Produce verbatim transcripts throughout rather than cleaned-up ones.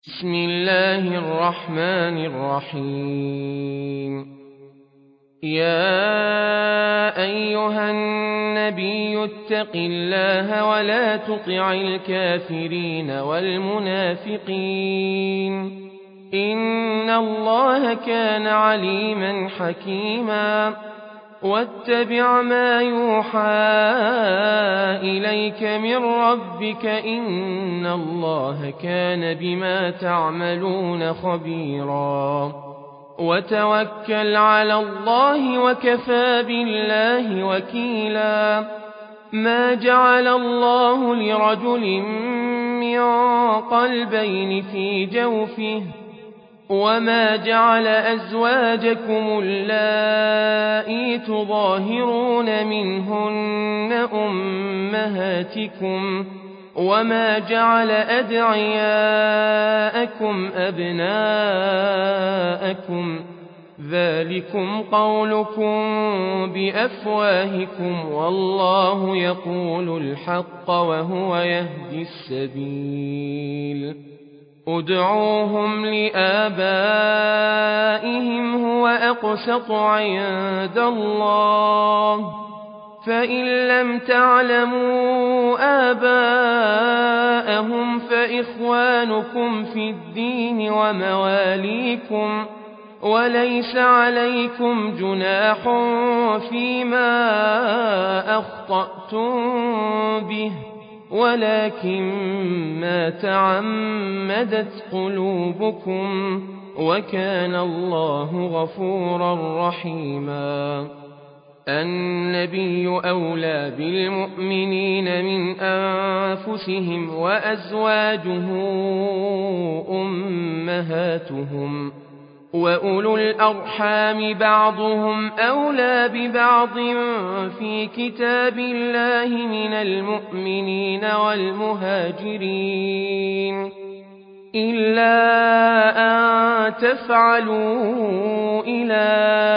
بسم الله الرحمن الرحيم يا أيها النبي اتق الله ولا تطع الكافرين والمنافقين إن الله كان عليما حكيما واتبع ما يوحى إليك من ربك إن الله كان بما تعملون خبيرا وتوكل على الله وكفى بالله وكيلا ما جعل الله لرجل من قلبين في جوفه وما جعل أزواجكم اللائي تظاهرون منهن أمهاتكم وما جعل أدعياءكم أبناءكم ذلكم قولكم بأفواهكم والله يقول الحق وهو يهدي السبيل ادعوهم لآبائهم هو أقسط عند الله فإن لم تعلموا آباءهم فإخوانكم في الدين ومواليكم وليس عليكم جناح فيما أخطأتم به ولكن ما تعمدت قلوبكم وكان الله غفورا رحيما النبي أولى بالمؤمنين من أنفسهم وأزواجه أمهاتهم وأولو الأرحام بعضهم أولى ببعض في كتاب الله من المؤمنين والمهاجرين إلا أن تفعلوا إلى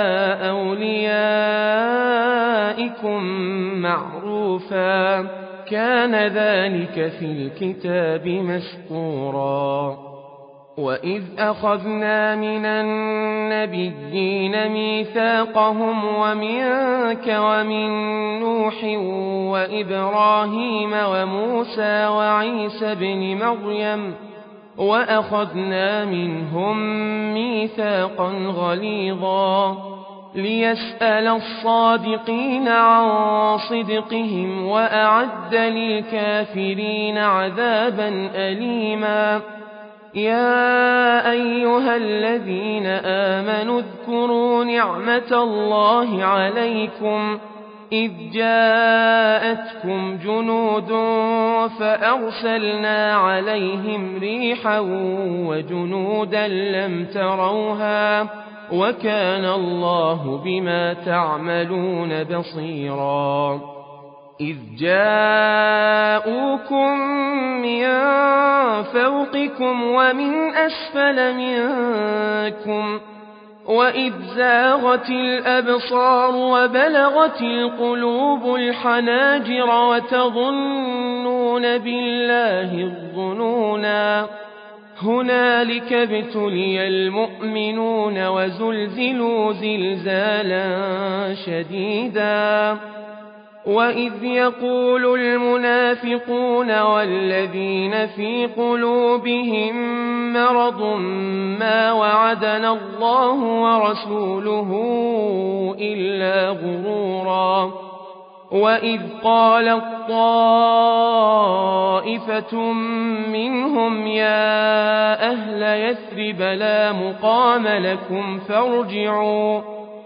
أوليائكم معروفا كان ذلك في الكتاب مسطورا وإذ أخذنا من النبيين ميثاقهم ومنك ومن نوح وإبراهيم وموسى وعيسى بن مريم وأخذنا منهم ميثاقا غليظا ليسأل الصادقين عن صدقهم وأعد للكافرين عذابا أليما يا أيها الذين آمنوا اذكروا نعمة الله عليكم إذ جاءتكم جنود فأرسلنا عليهم ريحا وجنودا لم تروها وكان الله بما تعملون بصيرا إذ جاءوكم من فوقكم ومن أسفل منكم وإذ زاغت الأبصار وبلغت القلوب الحناجر وتظنون بالله الظنونا هنالك ابتلي المؤمنون وزلزلوا زلزالا شديدا وإذ يقول المنافقون والذين في قلوبهم مرض ما وعدنا الله ورسوله إلا غرورا وإذ قالت طائفة منهم يا أهل يثرب لا مقام لكم فارجعوا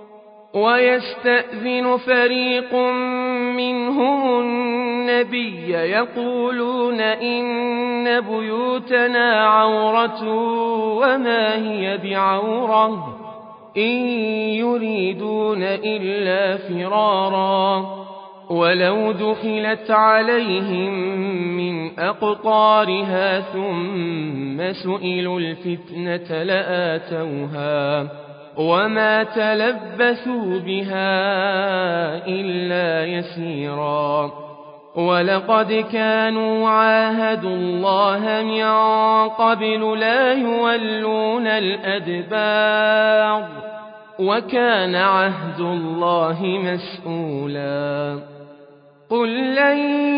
ويستأذن فريق منهم النبي يقولون إن بيوتنا عورة وما هي بعورة إن يريدون إلا فرارا ولو دخلت عليهم من أقطارها ثم سئلوا الفتنة لآتوها وما تلبثوا بها إلا يسيرا ولقد كانوا عاهدوا الله من قبل لا يولون الأدبار وكان عهد الله مسؤولا قل لن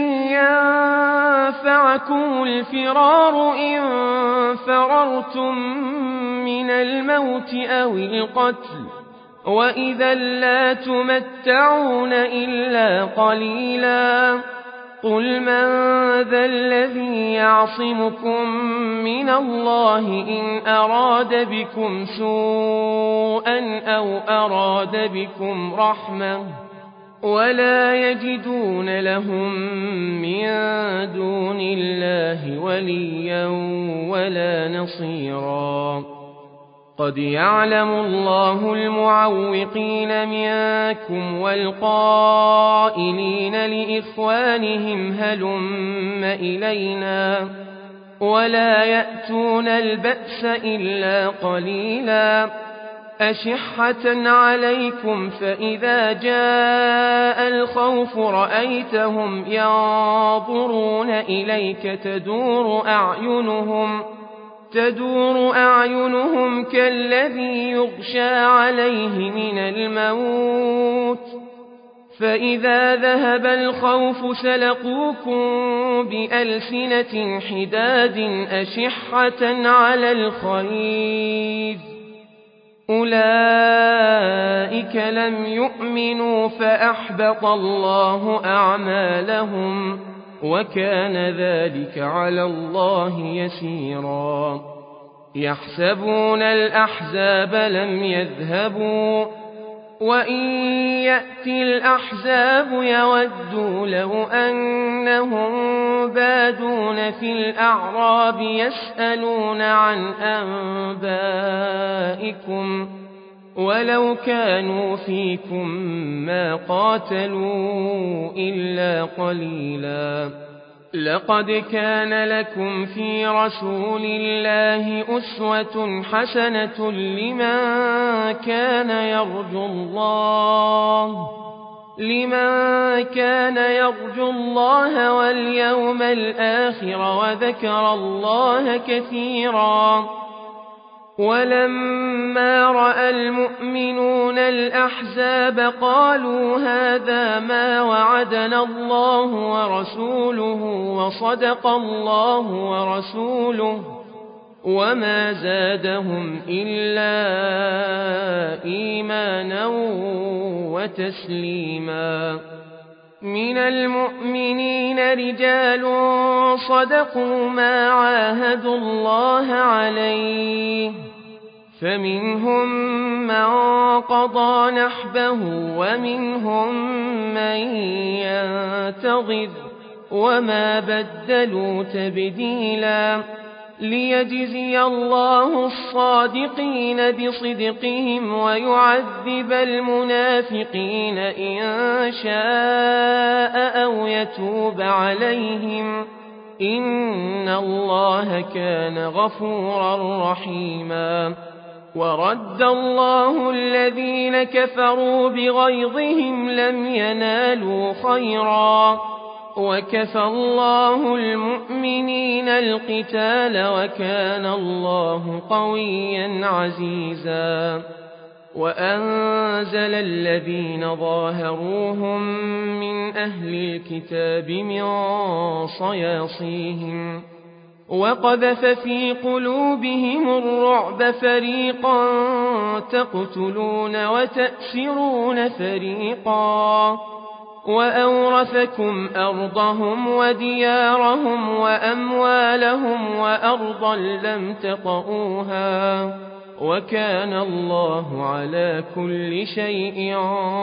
ينفعكم الفرار إن فررتم من الموت أو القتل وإذا لا تمتعون إلا قليلا قل من ذا الذي يعصمكم من الله إن أراد بكم سوءا أو أراد بكم رحمة ولا يجدون لهم من دون الله وليا ولا نصيرا قد يعلم الله المعوقين منكم والقائلين لإخوانهم هلم إلينا ولا يأتون البأس إلا قليلا أشحة عليكم فإذا جاء الخوف رأيتهم ينظرون إليك تدور أعينهم تدور أعينهم كالذي يغشى عليه من الموت فإذا ذهب الخوف سلقوكم بألسنة حداد أشحة على الخير أولئك لم يؤمنوا فأحبط الله أعمالهم وكان ذلك على الله يسيرا يحسبون الأحزاب لم يذهبوا وإن يأتي الأحزاب يودوا لو أنهم بادون في الأعراب يسألون عن أنبائكم ولو كانوا فيكم ما قاتلوا إلا قليلا لقد كان لكم في رسول الله أسوة حسنة لمن كان يرجو الله لمن كان يرجو الله واليوم الآخر وذكر الله كثيرا ولما رأى المؤمنون الأحزاب قالوا هذا ما وعدنا الله ورسوله وصدق الله ورسوله وما زادهم إلا إيمانا وتسليما من المؤمنين رجال صدقوا ما عاهدوا الله عليه فمنهم من قضى نحبه ومنهم من ينتظر وما بدلوا تبديلا ليجزي الله الصادقين بصدقهم ويعذب المنافقين إن شاء أو يتوب عليهم إن الله كان غفورا رحيما ورد الله الذين كفروا بغيظهم لم ينالوا خيرا وكفى الله المؤمنين القتال وكان الله قويا عزيزا وأنزل الذين ظاهروهم من أهل الكتاب من صياصيهم وقذف في قلوبهم الرعب فريقا تقتلون وتأسرون فريقا وأورثكم أرضهم وديارهم وأموالهم وأرضا لم تطئوها وكان الله على كل شيء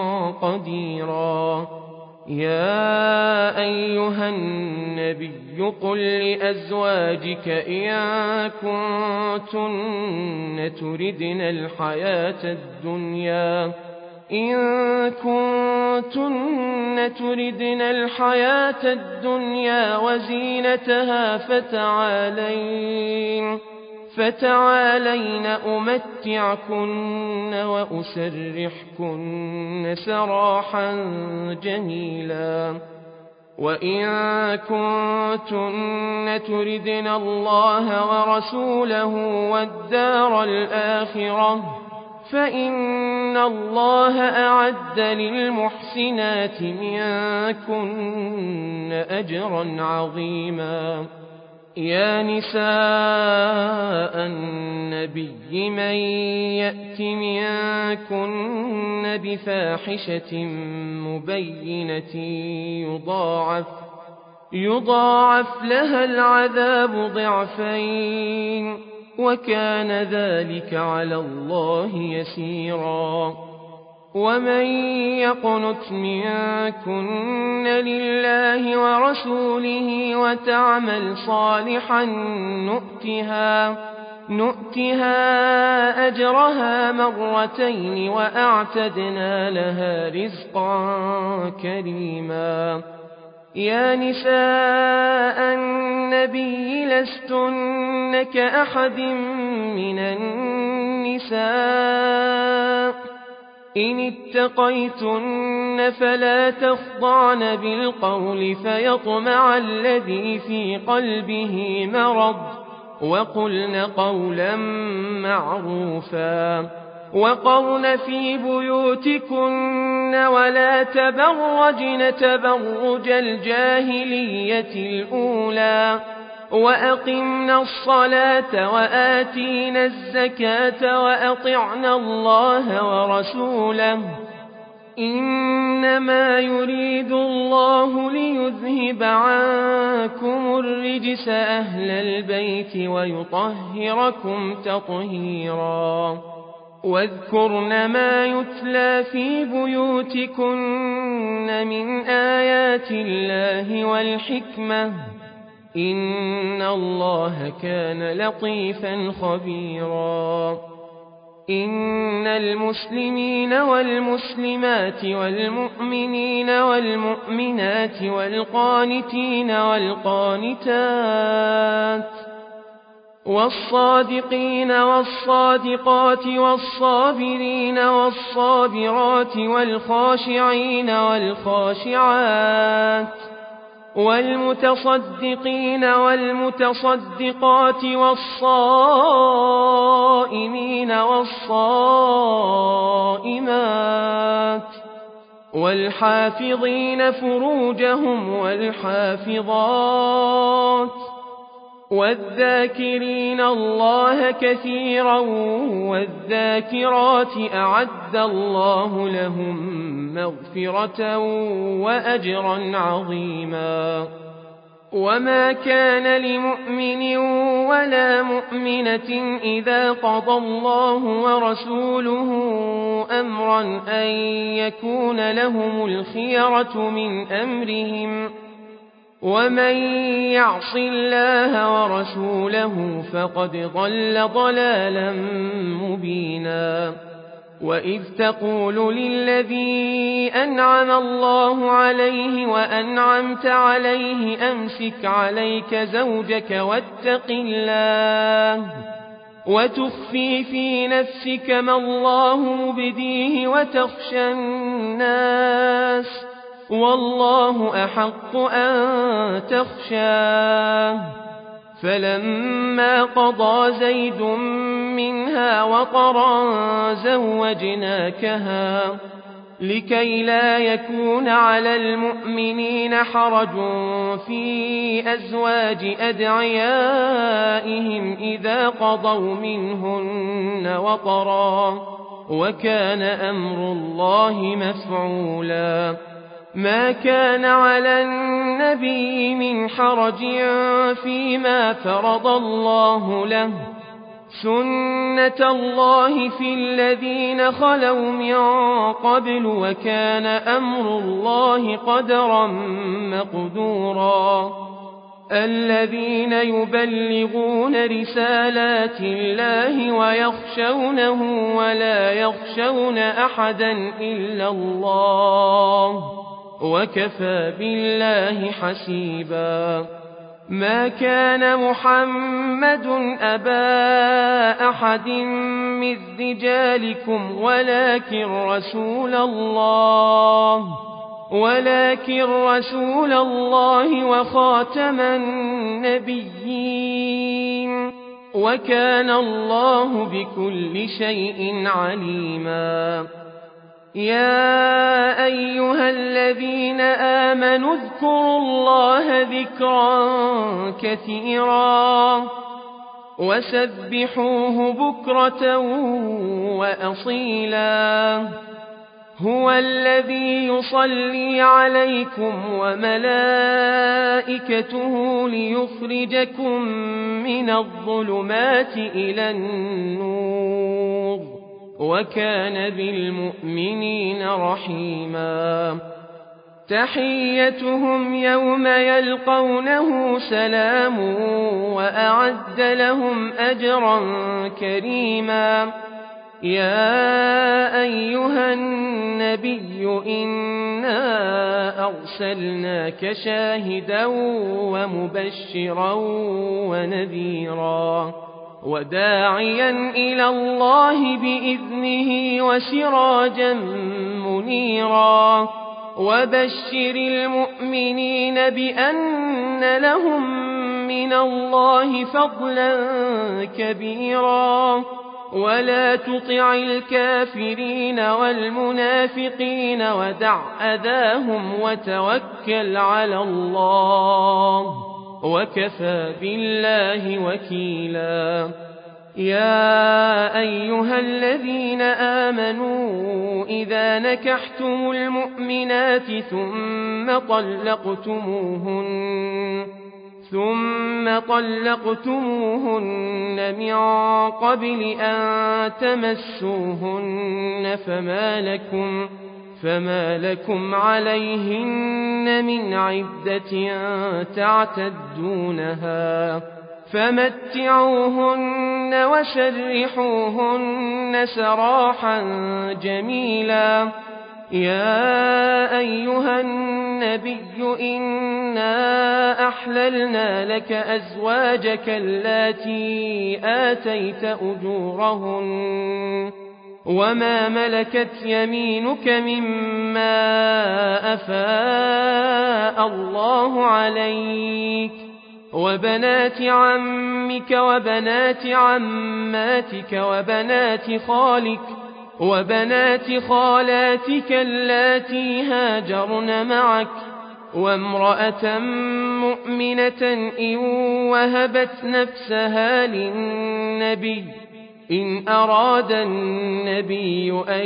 قديرا يا أيها النبي قل لأزواجك إن كنتن تردن الحياة الدنيا إن كنتن تردن الحياة الدنيا وزينتها فتعالين فتعالين أمتعكن وأسرحكن سراحا جميلا وإن كنتن تردن الله ورسوله والدار الآخرة فإن الله أعد للمحسنات منكن أجرا عظيما. يا نساء النبي من يأت منكن بفاحشة مبينة يضاعف, يضاعف لها العذاب ضعفين وكان ذلك على الله يسيرا. ومن يقنت منكن لله ورسوله وتعمل صالحا نؤتها, نؤتها أجرها مرتين وأعتدنا لها رزقا كريما. يا نساء النبي لستن كأحد من النساء إن اتقيتن فلا تخضعن بالقول فيطمع الذي في قلبه مرض وقلن قولا معروفا. وقرن في بيوتكن ولا تبرجن تبرج الجاهلية الأولى وأقمنا الصلاة وآتينا الزكاة وأطعنا الله ورسوله إنما يريد الله ليذهب عنكم الرجس أهل البيت ويطهركم تطهيرا. واذكرن ما يتلى في بيوتكن من آيات الله والحكمة إن الله كان لطيفا خبيرا. إن المسلمين والمسلمات والمؤمنين والمؤمنات والقانتين والقانتات والصادقين والصادقات والصابرين والصابرات والخاشعين والخاشعات والمتصدقين والمتصدقات والصائمين والصائمات والحافظين فروجهم والحافظات والذاكرين الله كثيرا والذاكرات أعد الله لهم مغفرة وأجرا عظيما. وما كان لمؤمن ولا مؤمنة إذا قضى الله ورسوله أمرا أن يكون لهم الخيرة من أمرهم ومن يعص الله ورسوله فقد ضل ضلالا مبينا. وإذ تقول للذي أنعم الله عليه وأنعمت عليه أمسك عليك زوجك واتق الله وتخفي في نفسك ما الله مبديه وتخشى الناس والله أحق أن تخشاه. فلما قضى زيد منها وطرا زوجناكها لكي لا يكون على المؤمنين حرج في أزواج أدعيائهم إذا قضوا منهن وطرا وكان أمر الله مفعولا. ما كان على النبي من حرج فيما فرض الله له سنة الله في الذين خلوا من قبل وكان أمر الله قدرا مقدورا. الذين يبلغون رسالات الله ويخشونه ولا يخشون أحدا إلا الله وكفى بالله حسيبا. ما كان محمد أبا أحد من رجالكم ولكن رسول الله ولكن رسول الله وخاتم النبيين وكان الله بكل شيء عليما يا أيها الذين آمنوا اذكروا الله ذكرا كثيرا وسبحوه بكرة وأصيلا هو الذي يصلي عليكم وملائكته ليخرجكم من الظلمات إلى النور وكان بالمؤمنين رحيما تحيتهم يوم يلقونه سلام وأعد لهم أجرا كريما يا أيها النبي إنا أرسلناك شاهدا ومبشرا ونذيرا وداعيا إلى الله بإذنه وسراجا منيرا وبشر المؤمنين بأن لهم من الله فضلا كبيرا ولا تطع الكافرين والمنافقين ودع أذاهم وتوكل على الله وكفى بالله وكيلا يا أيها الذين آمنوا إذا نكحتم المؤمنات ثم طلقتموهن ثم طلقتموهن من قبل أن تمسوهن فما لكم فما لكم عليهن من عدة تعتدونها فمتعوهن وسرحوهن سراحا جميلا يا أيها النبي إنا أحللنا لك أزواجك اللاتي آتيت أجورهن وما ملكت يمينك مما أفاء الله عليك وبنات عمك وبنات عماتك وبنات خالك وبنات خالاتك اللاتي هاجرن معك وامرأة مؤمنة إن وهبت نفسها للنبي إن أراد النبي أن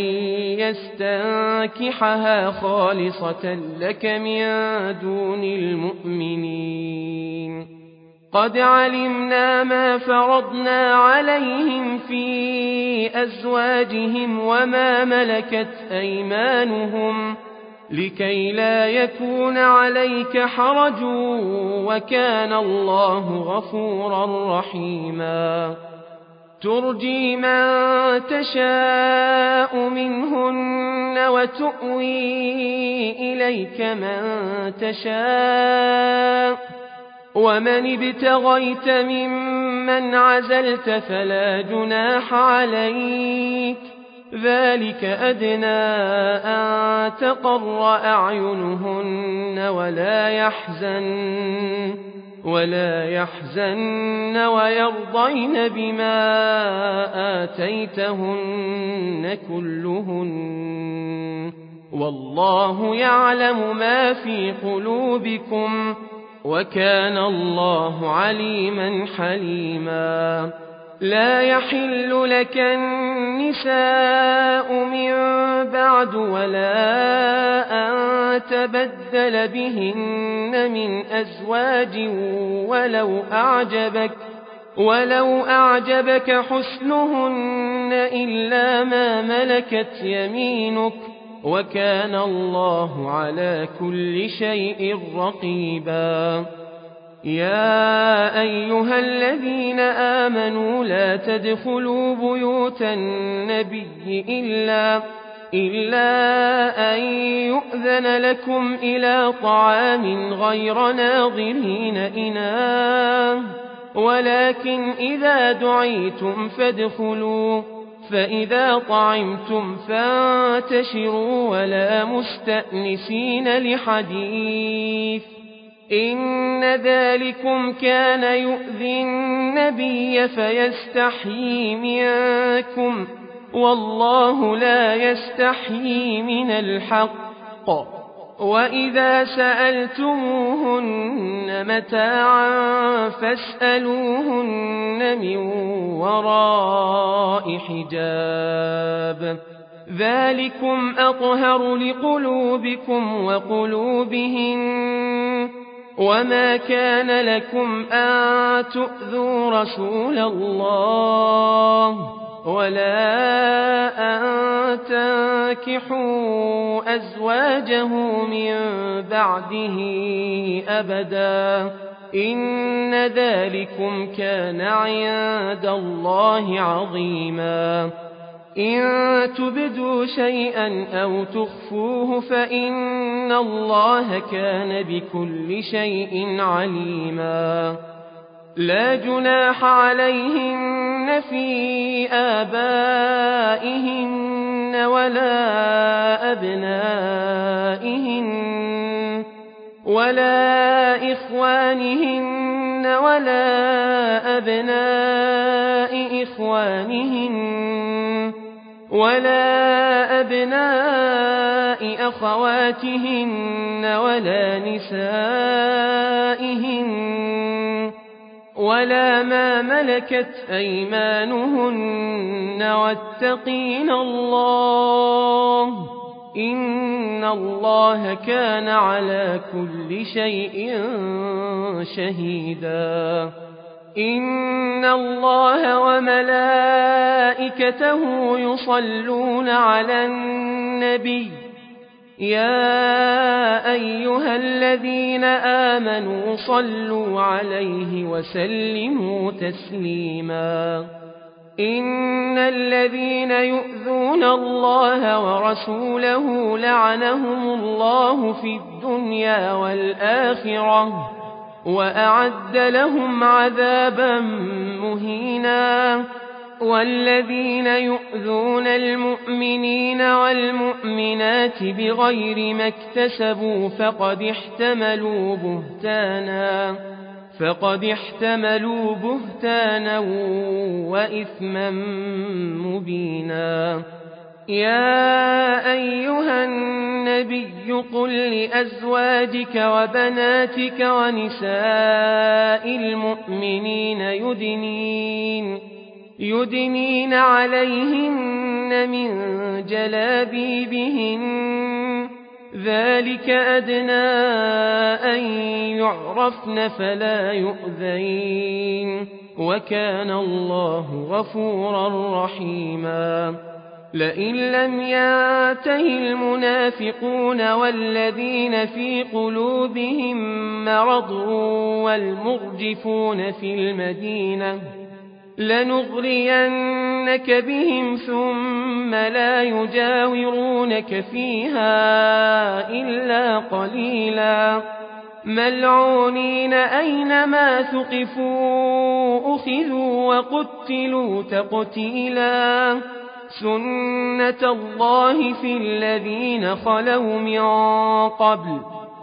يستنكحها خالصة لك من دون المؤمنين قد علمنا ما فرضنا عليهم في أزواجهم وما ملكت أيمانهم لكي لا يكون عليك حرج وكان الله غفورا رحيما ترجي من تشاء منهن وتؤوي إليك من تشاء ومن ابتغيت ممن عزلت فلا جناح عليك ذلك أدنى أن تقر أعينهن ولا يحزن ولا يحزن ويرضين بما آتيتهن كلهن والله يعلم ما في قلوبكم وكان الله عليما حليما لا يحل لك النساء من بعد ولا أن تبدل بهن من أزواج ولو أعجبك ولو أعجبك حسنهن إلا ما ملكت يمينك وكان الله على كل شيء رقيبا يا أيها الذين آمنوا لا تدخلوا بيوت النبي إلا, إلا أن يؤذن لكم إلى طعام غير ناظرين إناه ولكن إذا دعيتم فادخلوا فإذا طعمتم فانتشروا ولا مستأنسين لحديث إن ذلكم كان يؤذي النبي فيستحيي منكم والله لا يستحيي من الحق وإذا سألتموهن متاعا فاسألوهن من وراء حجاب ذلكم أطهر لقلوبكم وقلوبهن وما كان لكم أن تؤذوا رسول الله ولا أن تنكحوا أزواجه من بعده أبدا إن ذلكم كان عند الله عظيما إن تبدوا شيئا أو تخفوه فإن الله كان بكل شيء عليما لا جناح عليهن في آبائهن ولا أبنائهن ولا إخوانهن ولا أبناء إخوانهن ولا أبناء أخواتهن ولا نسائهن ولا ما ملكت أيمانهن واتقين الله إن الله كان على كل شيء شهيدا إن الله وملائكته يصلون على النبي يا أيها الذين آمنوا صلوا عليه وسلموا تسليما إن الذين يؤذون الله ورسوله لعنهم الله في الدنيا والآخرة وأعد لهم عذابا مهينا والذين يؤذون المؤمنين والمؤمنات بغير ما اكتسبوا فقد احتملوا بهتانا فقد احتملوا بهتانا وإثما مبينا يا أيها النبي قل لأزواجك وبناتك ونساء المؤمنين يدنين يدنين عليهن من جلابيبهن ذلك أدنى أن يعرفن فلا يؤذين وكان الله غفورا رحيما لئن لم ينته المنافقون والذين في قلوبهم مرض والمرجفون في المدينة لنغرينك بهم ثم لا يجاورونك فيها إلا قليلا ملعونين أينما ثقفوا أخذوا وقتلوا تقتيلا سنة الله في الذين خلوا من قبل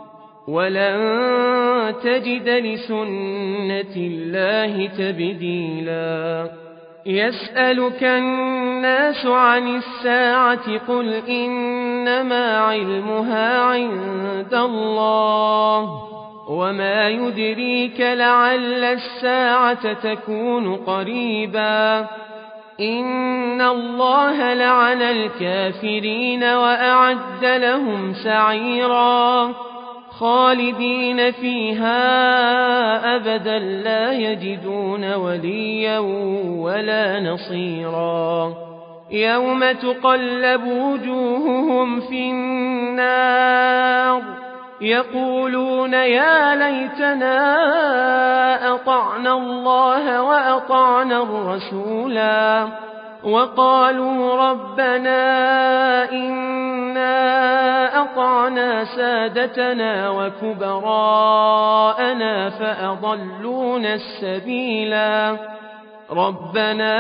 ولن تجد لسنة الله تبديلا يسألك الناس عن الساعة قل إنما علمها عند الله وما يدريك لعل الساعة تكون قريبا إن الله لعن الكافرين وأعد لهم سعيرا خالدين فيها أبدا لا يجدون وليا ولا نصيرا يوم تقلب وجوههم في النار يقولون يا ليتنا أطعنا الله وأطعنا الرسولا وقالوا ربنا إنا أطعنا سادتنا وكبراءنا فأضلونا السبيلا ربنا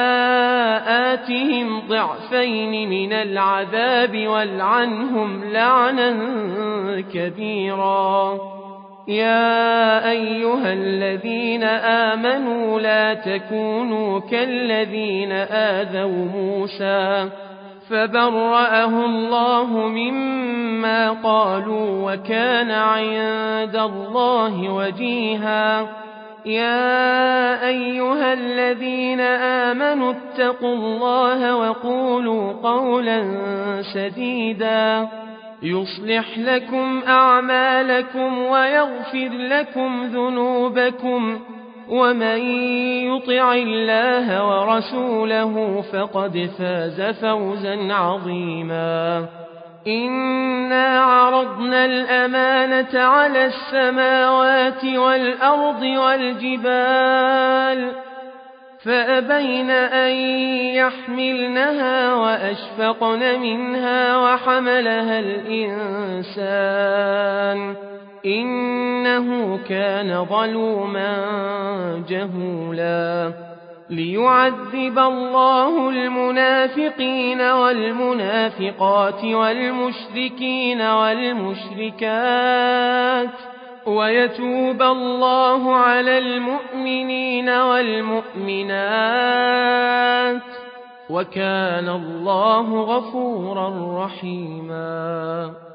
آتهم ضعفين من العذاب والعنهم لعنا كبيرا يا أيها الذين آمنوا لا تكونوا كالذين آذوا موسى فبرأه الله مما قالوا وكان عند الله وجيها يا أيها الذين آمنوا اتقوا الله وقولوا قولا سديدا يصلح لكم أعمالكم ويغفر لكم ذنوبكم ومن يطع الله ورسوله فقد فاز فوزا عظيما إنا عرضنا الأمانة على السماوات والأرض والجبال فأبين أن يحملنها وأشفقن منها وحملها الإنسان إنه كان ظلوما جهولا ليعذب الله المنافقين والمنافقات والمشركين والمشركات ويتوب الله على المؤمنين والمؤمنات وكان الله غفورا رحيما